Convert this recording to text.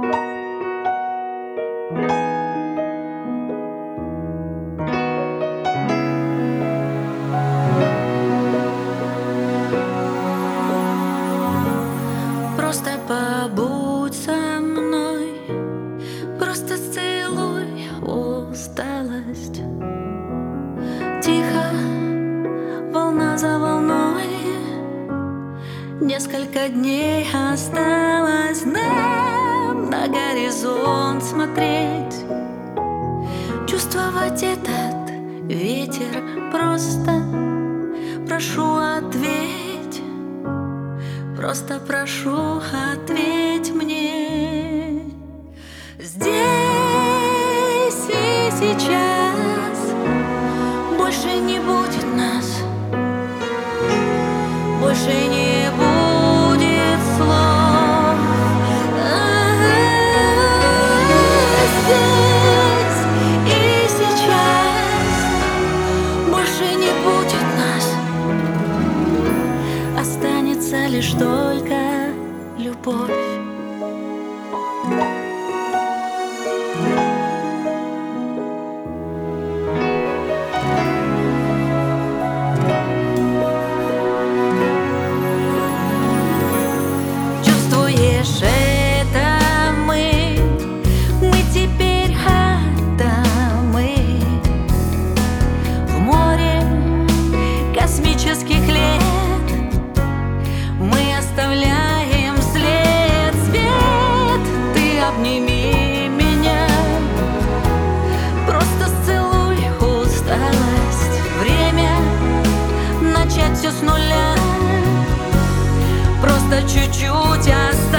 Просто побудь со мной, просто сцелуй усталость. Тихо, волна за волной, несколько дней осталось нам на горизонт смотреть, чувствовать этот ветер. Просто прошу, ответь, просто прошу, ответь мне. Здесь и сейчас больше не будет нас, больше не будет слов. Здесь и сейчас больше не будет нас, останется лишь только любовь. Чувствуешь это? Мы теперь атомы в море космических лет. Мы оставляем след, свет. Ты обними меня, просто сцелуй усталость. Время начать все с нуля, просто чуть-чуть осталось.